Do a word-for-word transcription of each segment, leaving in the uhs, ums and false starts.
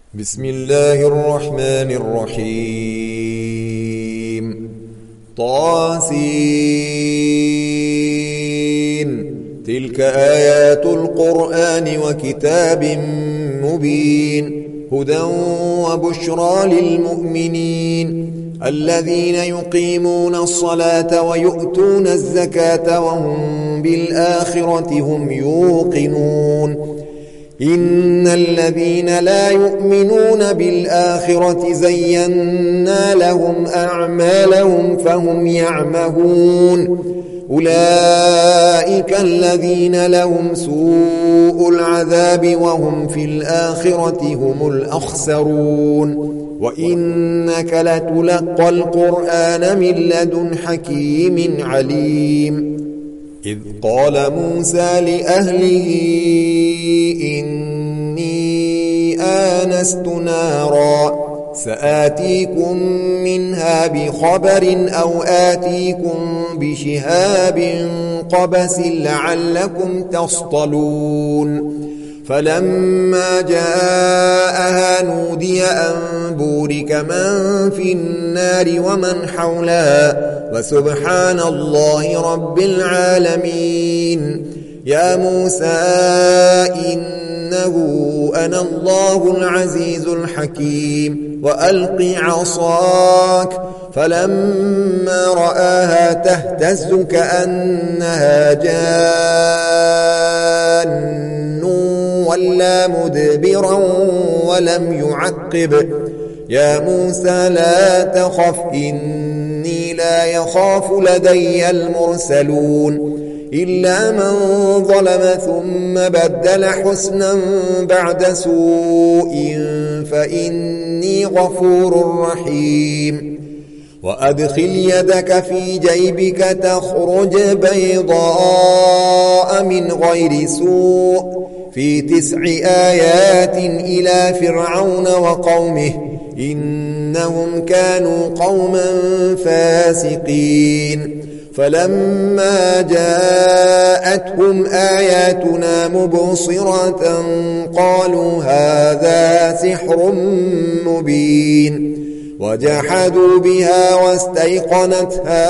بسم الله الرحمن الرحيم. طاسين. تلك آيات القرآن وكتاب مبين هدى وبشرى للمؤمنين الذين يقيمون الصلاة ويؤتون الزكاة وهم بالآخرة هم يوقنون. إن الذين لا يؤمنون بالآخرة زينا لهم أعمالهم فهم يعمهون. أولئك الذين لهم سوء العذاب وهم في الآخرة هم الأخسرون. وإنك لتلقى القرآن من لدن حكيم عليم. إذ قال موسى لأهله إني آنست نارا سآتيكم منها بخبر أو آتيكم بشهاب قبس لعلكم تصطلون. فلما جاءها نودي أن بورك من في النار ومن حولها وسبحان الله رب العالمين. يا موسى إنه أنا الله العزيز الحكيم وألق عصاك. فلما رآها تهتز كأنها جان ولا مدبرا ولم يعقب. يا موسى لا تخف إني لا يخاف لدي المرسلون. إلا من ظلم ثم بدل حسنا بعد سوء فإني غفور رحيم. وأدخل يدك في جيبك تخرج بيضاء من غير سوء في تسع آيات إلى فرعون وقومه إنهم كانوا قوما فاسقين. فلما جاءتهم آياتنا مبصرة قالوا هذا سحر مبين. وجحدوا بها واستيقنتها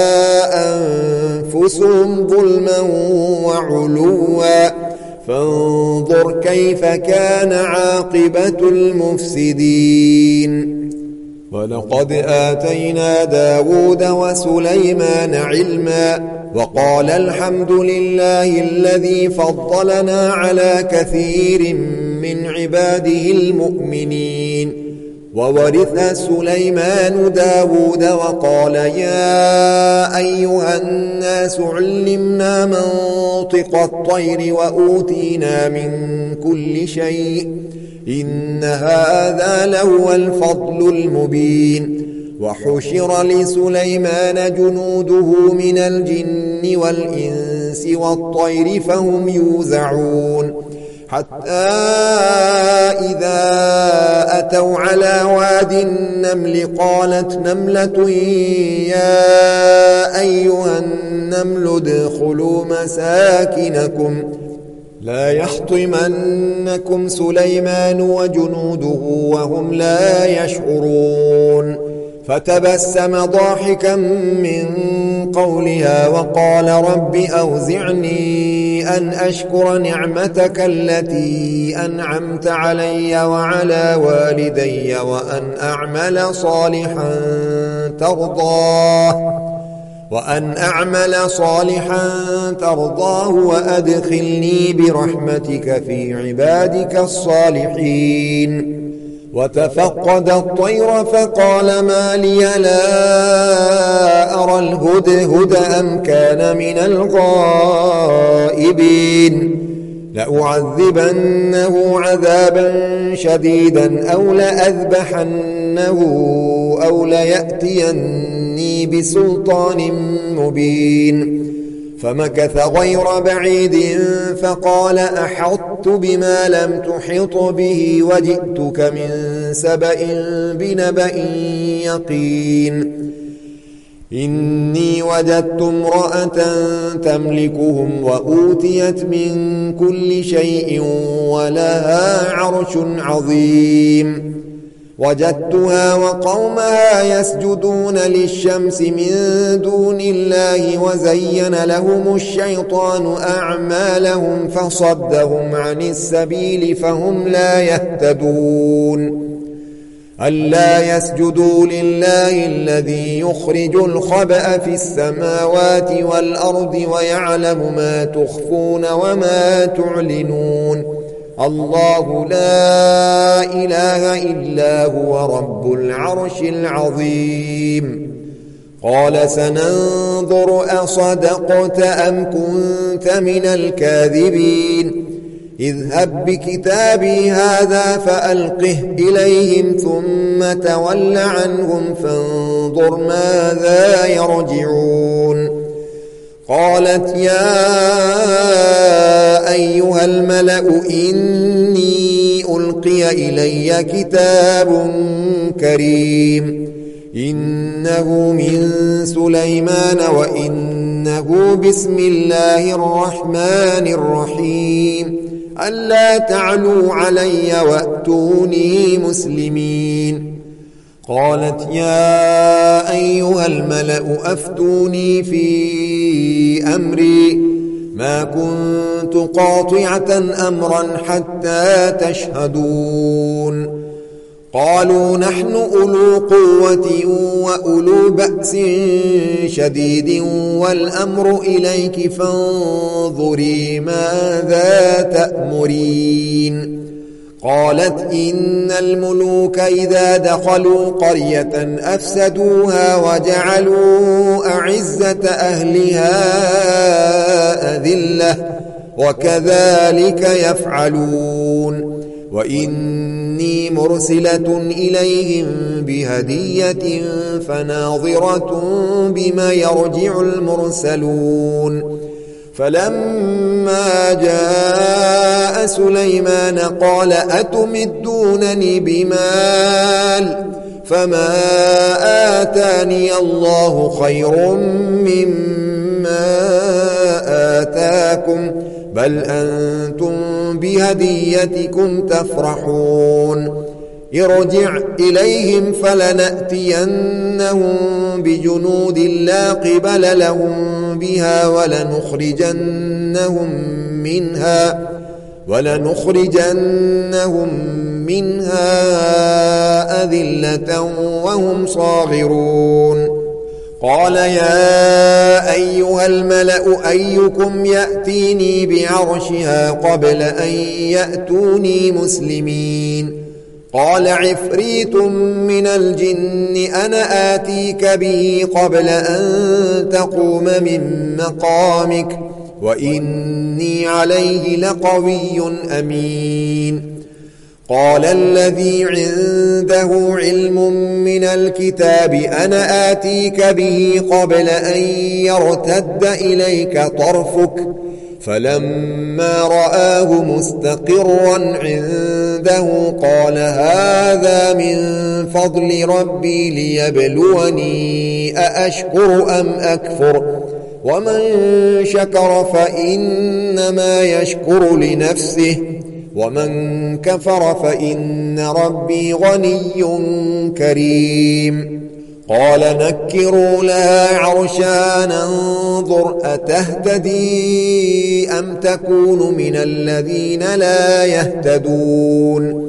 أنفسهم ظلما وعلوا فانظر كيف كان عاقبة المفسدين. ولقد آتينا داود وسليمان علما وقال الحمد لله الذي فضلنا على كثير من عباده المؤمنين. وورث سليمان داود وقال يا أيها الناس علمنا منطق الطير وأوتينا من كل شيء إن هذا لهو الفضل المبين. وحشر لسليمان جنوده من الجن والإنس والطير فهم يوزعون حتى إذا أتوا على واد النمل قالت نملة يا أيها النمل ادخلوا مساكنكم لا يحطمنكم سليمان وجنوده وهم لا يشعرون. فتبسم ضاحكا من قولها وقال رب أوزعني أن أشكر نعمتك التي أنعمت علي وعلى والدي وأن أعمل صالحا ترضاه وأن أعمل صالحا ترضاه وأدخلني برحمتك في عبادك الصالحين. وتفقد الطير فقال ما لي لا أرى الهدهد أم كان من الغائبين. لأعذبنه عذابا شديدا أو لأذبحنه أو ليأتيني بسلطان مبين. فمكث غير بعيد فقال أحطت بما لم تحط به وجئتك من سبأ بنبأ يقين. إني وجدت امرأة تملكهم وأوتيت من كل شيء ولها عرش عظيم وجدتها وقومها يسجدون للشمس من دون الله وزين لهم الشيطان أعمالهم فصدهم عن السبيل فهم لا يهتدون ألا يسجدوا لله الذي يخرج الخبأ في السماوات والأرض ويعلم ما تخفون وما تعلنون الله لا إله إلا هو رب العرش العظيم قال سننظر أصدقت أم كنت من الكاذبين اذهب بكتابي هذا فألقه إليهم ثم تول عنهم فانظر ماذا يرجعون قالت يا أيها الملأ إني ألقي إلي كتاب كريم إنه من سليمان وإنه بسم الله الرحمن الرحيم ألا تعلوا علي وأتوني مسلمين قالت يا أيها الملأ أفتوني في أمري ما كنت قاطعة أمرا حتى تشهدون قالوا نحن أولو قوة وأولو بأس شديد والأمر إليك فانظري ماذا تأمرين قالت إن الملوك إذا دخلوا قرية أفسدوها وجعلوا أعزة أهلها أذلة وكذلك يفعلون وإني مرسلة إليهم بهدية فناظرة بما يرجع المرسلون فلما جاء سليمان قال أتمدونني بمال فما آتاني الله خير مما آتاكم بل أنتم بهديتكم تفرحون ارجع إليهم فلنأتينهم بجنود لا قبل لهم بها ولنخرجنهم منها ولنخرجنهم منها أذلة وهم صاغرون قال يا أيها الملأ أيكم يأتيني بعرشها قبل أن يأتوني مسلمين قال عفريت من الجن أنا آتيك به قبل أن تقوم من مقامك وإني عليه لقوي أمين قال الذي عنده علم من الكتاب أنا آتيك به قبل أن يرتد إليك طرفك فلما رآه مستقرا عنده قال هذا من فضل ربي ليبلوني أأشكر أم أكفر ومن شكر فإنما يشكر لنفسه ومن كفر فإن ربي غني كريم قال نكروا لها عرشها ننظر أتهتدي أم تكون من الذين لا يهتدون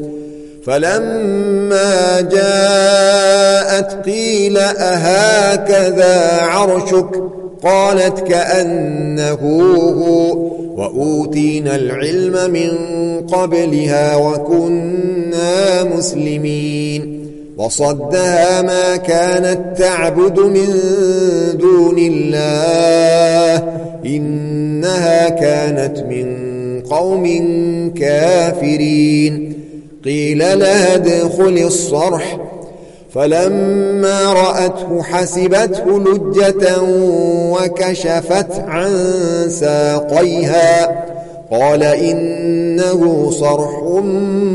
فلما جاءت قيل أهكذا عرشك قالت كأنه هو وأوتينا العلم من قبلها وكنا مسلمين وصدها ما كانت تعبد من دون الله إنها كانت من قوم كافرين قيل لها ادخل الصرح فلما رأته حسبته لجة وكشفت عن ساقيها قال إنه صرح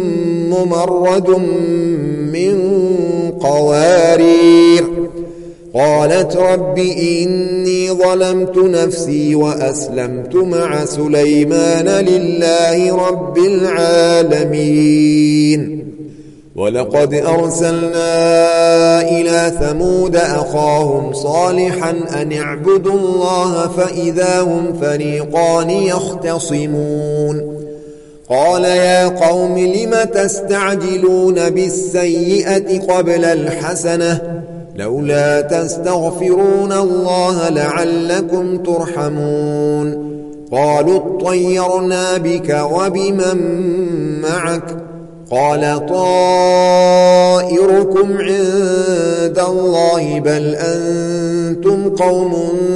ممرد من قوارير قالت رب إني ظلمت نفسي وأسلمت مع سليمان لله رب العالمين. ولقد أرسلنا إلى ثمود أخاهم صالحا أن اعبدوا الله فإذا هم فريقان يختصمون. قال يا قوم لم تستعجلون بالسيئة قبل الحسنة لولا تستغفرون الله لعلكم ترحمون. قالوا اطيرنا بك وبمن معك قال طائركم عند الله بل أنتم قوم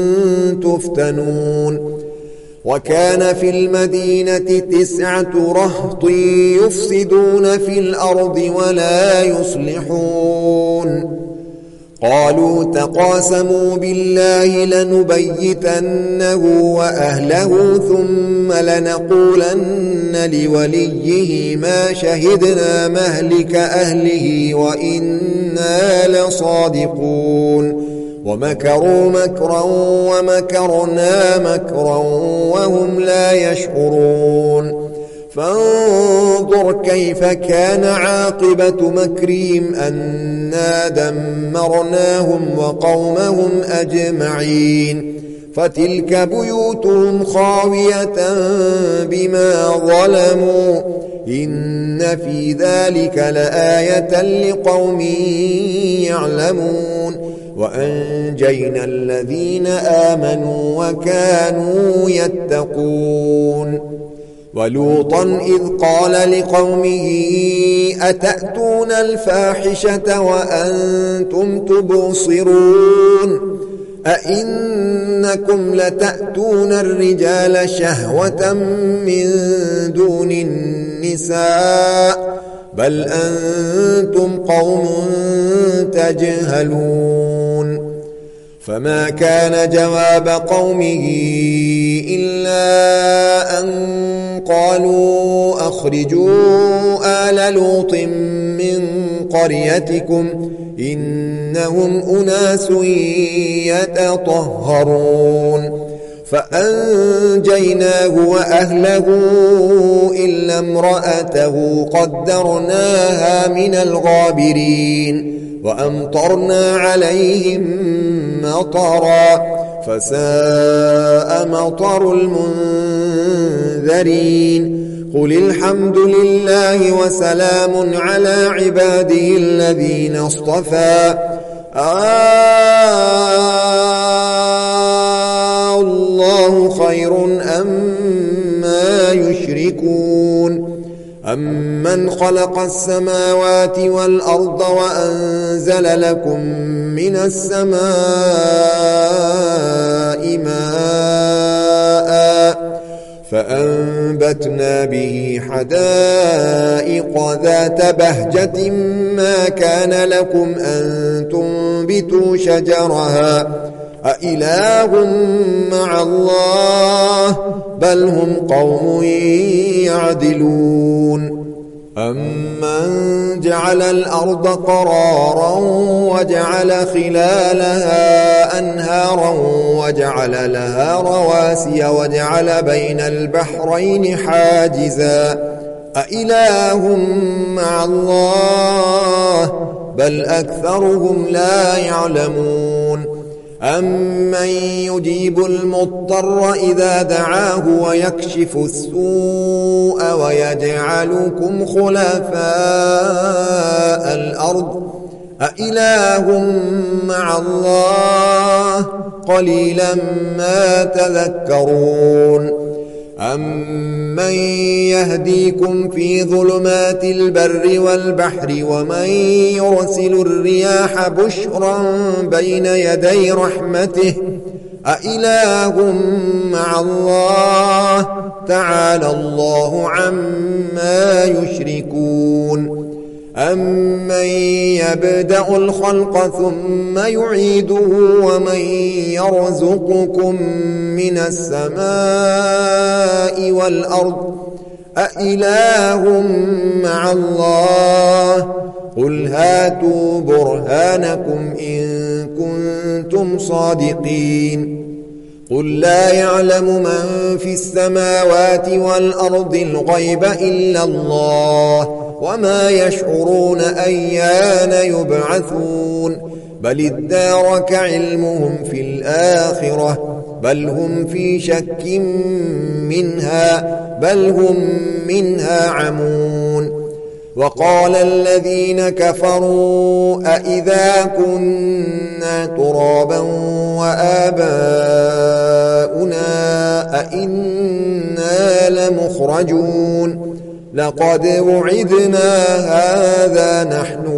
تفتنون. وكان في المدينة تسعة رهط يفسدون في الأرض ولا يصلحون. قالوا تقاسموا بالله لنبيتنه وأهله ثم لنقولن لوليه ما شهدنا مهلك أهله وإنا لصادقون. ومكروا مكرا ومكرنا مكرا وهم لا يشعرون. فانظر كيف كان عاقبة مكرهم أنا دمرناهم وقومهم أجمعين. فتلك بيوتهم خاوية بما ظلموا إن في ذلك لآية لقوم يعلمون. وأنجينا الذين آمنوا وكانوا يتقون. ولوطا إذ قال لقومه أتأتون الفاحشة وأنتم تبصرون أئنكم لتأتون الرجال شهوة من دون النساء بل أنتم قوم تجهلون. فما كان جواب قومه إلا أن قالوا أخرجوا آل لوط من قريتكم إنهم أناس يتطهرون. فأنجيناه وأهله إلا امرأته قدرناها من الغابرين. وأمطرنا عليهم مطرا فساء مطر المنذرين. قل الحمد لله وسلام على عباده الذين اصطفى آه الله خير أما يشركون. أمن خلق السماوات والأرض وأنزل لكم من السماء ماء فأنبتنا به حدائق ذات بهجة ما كان لكم أن تنبتوا شجرها أإله مع الله بل هم قوم يعدلون. أمن جعل الأرض قرارا وجعل خلالها أنهارا وجعل لها رواسي وجعل بين البحرين حاجزا أإله مع الله بل أكثرهم لا يعلمون. أمن يجيب المضطر إذا دعاه ويكشف السوء ويجعلكم خلفاء الأرض أإله مع الله قليلا ما تذكرون. أمن يهديكم في ظلمات البر والبحر ومن يرسل الرياح بشرا بين يدي رحمته أإله مع الله تعالى الله عما يشركون. أمن يبدأ الخلق ثم يعيده ومن يرزقكم من السماء والأرض أإله مع الله قل هاتوا برهانكم إن كنتم صادقين قل لا يعلم من في السماوات والأرض الغيب إلا الله وما يشعرون أيان يبعثون بل ادارك علمهم في الآخرة بل هم في شك منها بل هم منها عمون وقال الذين كفروا أئذا كنا ترابا وآباؤنا أئنا لمخرجون لقد وعدنا هذا نحن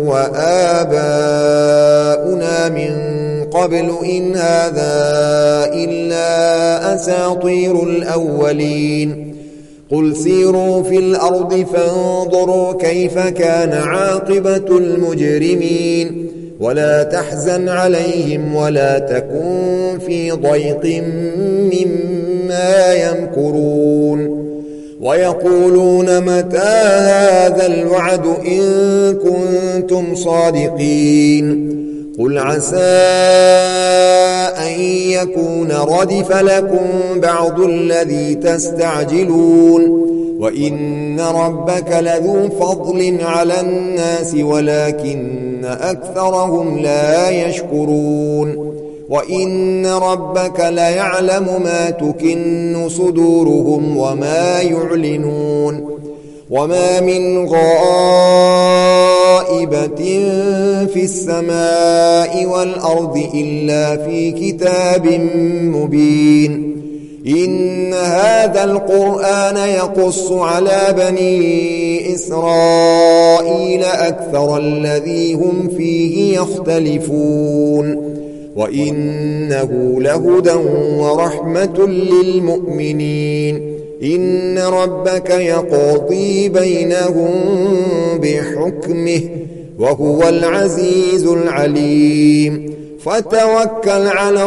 وآباؤنا من قبل إن هذا إلا أساطير الأولين قل سيروا في الأرض فانظروا كيف كان عاقبة المجرمين ولا تحزن عليهم ولا تكن في ضيق مما يمكرون ويقولون متى هذا الوعد إن كنتم صادقين قل عسى أن يكون ردف لكم بعض الذي تستعجلون وإن ربك لذو فضل على الناس ولكن أكثرهم لا يشكرون وإن ربك ليعلم ما تكن صدورهم وما يعلنون وما من غائبة في السماء والأرض إلا في كتاب مبين إن هذا القرآن يقص على بني إسرائيل أكثر الذي هم فيه يختلفون وإنه لهدى ورحمة للمؤمنين إن ربك يقضي بينهم بحكمه وهو العزيز العليم فتوكل على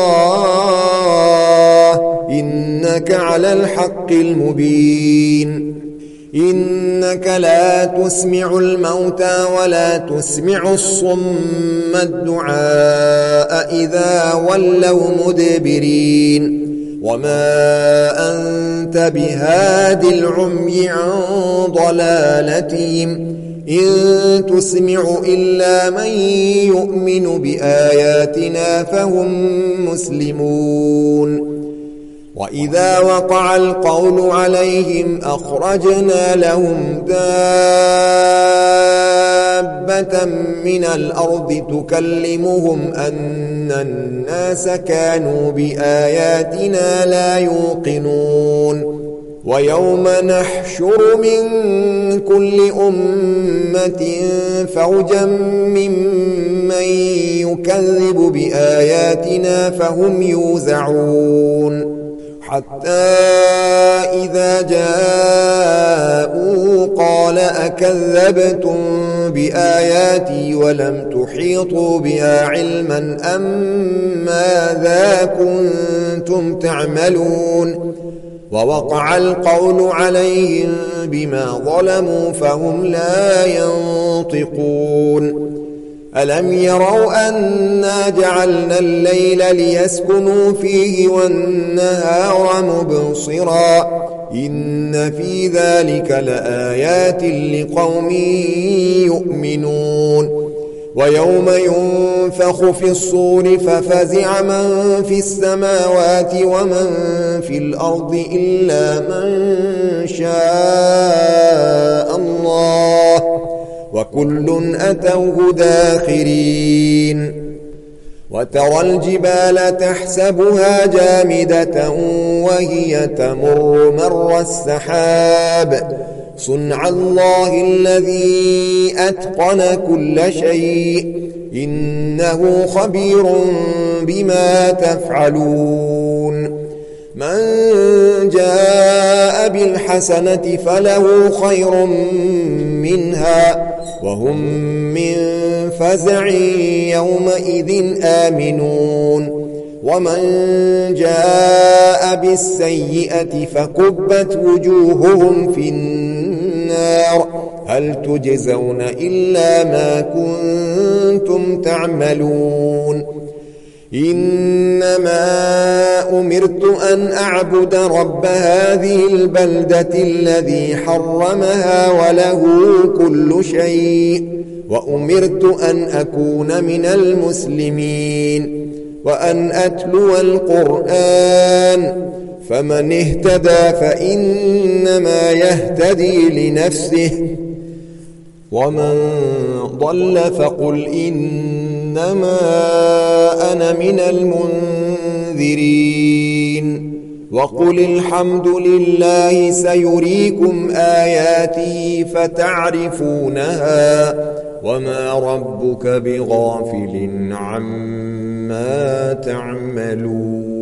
الله إنك على الحق المبين إنك لا تسمع الموتى ولا تسمع الصم الدعاء إذا ولوا مدبرين وما أنت بهاد العمي عن ضلالتهم إن تسمع إلا من يؤمن بآياتنا فهم مسلمون وإذا وقع القول عليهم أخرجنا لهم دابة من الأرض تكلمهم أن الناس كانوا بآياتنا لا يوقنون ويوم نحشر من كل أمة فوجا ممن يكذب بآياتنا فهم يوزعون حتى إذا جاءوا قال أكذبتم بآياتي ولم تحيطوا بها علما أم ماذا كنتم تعملون ووقع القول عليهم بما ظلموا فهم لا ينطقون ألم يروا أنا جعلنا الليل ليسكنوا فيه والنهار مبصرا إن في ذلك لآيات لقوم يؤمنون ويوم ينفخ في الصور ففزع من في السماوات ومن في الأرض إلا من شاء الله وكل أتوه داخرين وترى الجبال تحسبها جامدة وهي تمر مر السحاب صنع الله الذي أتقن كل شيء إنه خبير بما تفعلون من جاء بالحسنة فله خير منها وهم من فزع يومئذ آمنون ومن جاء بالسيئة فكبت وجوههم في النار النار هل تجزون إلا ما كنتم تعملون إنما أمرت أن أعبد رب هذه البلدة الذي حرمها وله كل شيء وأمرت أن أكون من المسلمين وأن أتلو القرآن فمن اهتدى فإنما يهتدي لنفسه ومن ضل فقل إنما أنا من المنذرين وقل الحمد لله سيريكم آياته فتعرفونها وما ربك بغافل عما تعملون.